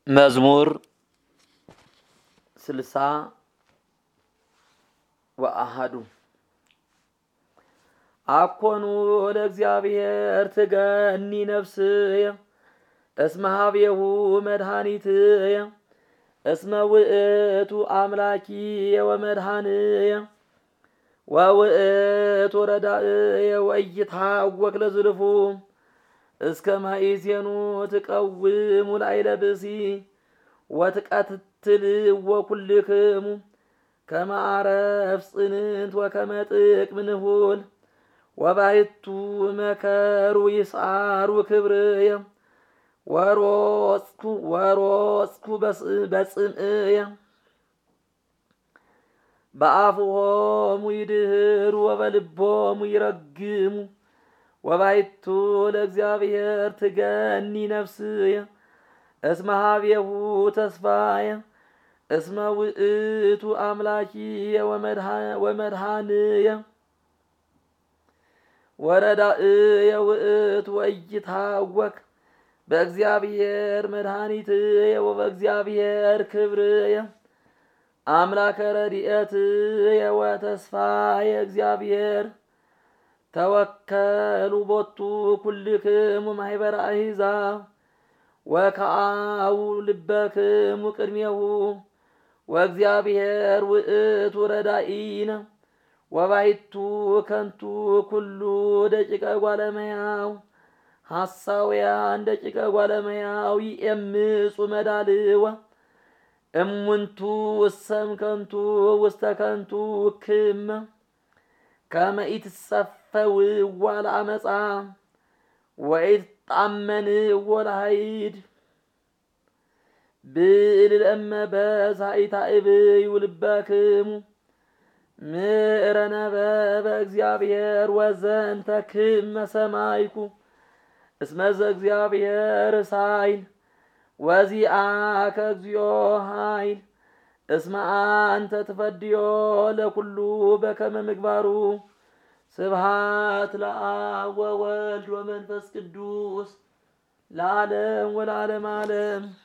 መዝሙር 60 ወአሐዱ አኮኑ ለእግዚአብሔር ትገኒ ነፍስየ እስመ ኀቤሁ መድኃኒትየ እስመ ውእቱ አምላኪየ ወመድኃኒየ ወውእቱ ረዳእየ ወኢይትሐወክ ለዝልፉ እስከ ማእዜኑ ትቀውሙ ላዕለ ብእሲ ወትቀትልዎ ኩልክሙ ከመ ዓረፍ ጽንዕት ወከመ ጥቅም ንሁል ወባሕቱ መከሩ ይስዓሩ ክብርየ ወሮጽኩ በጽምዕየ በአፍሆሙ ይድህሩ ወበልቦሙ ይረግሙ ወባሕቱ ለእግዚአብሔር ትገኒ ነፍስየ እስመ ኀቤሁ ተስፋየ እስመ ውእቱ አምላኪየ ወመድኃኒየ ወረዳእየ ውእቱ ወኢይትሐወክ በእግዚአብሔር መድኃኒትየ ወበእግዚአብሔር ክብርየ አምላከ ረድኤትየ ወተስፋየ እግዚአብሔር ተወከሉ ቦቱ ኩልክሙ ማኅበረ አሕዛብ ወከአው ልበክሙ ቅድሜሁ ወእግዚአብሔር ውእቱ ረዳኢነ ወባሕቱ ከንቱ ኩሉ ደቂቀ እጓለ እመሕያው ሐሳውያን ደቂቀ እጓለ እመሕያው ይእምፁ መዳልወ እሙንቱ እሰም ከንቱ ውስተ ከንቱ ክመ ከመ ኢትሰፈውዋ ለዓመፃ ወኢትጣመንዎ ለኃይድ ብእል ለእመ በዝሐ ኢታእብዩ ልበክሙ ምዕረ ነበበ እግዚአብሔር ወዘንተ ክመ ሰማይኩ እስመ ዘእግዚአብሔር ሣይል ወዚአከ እግዚኦ ኃይል እስመ አንተ ትፈድዮ ለኩሉ በከመ ምግባሩ ስብሐት ለአብ ወወልድ ወመንፈስ ቅዱስ ለዓለም ወለዓለመ ዓለም።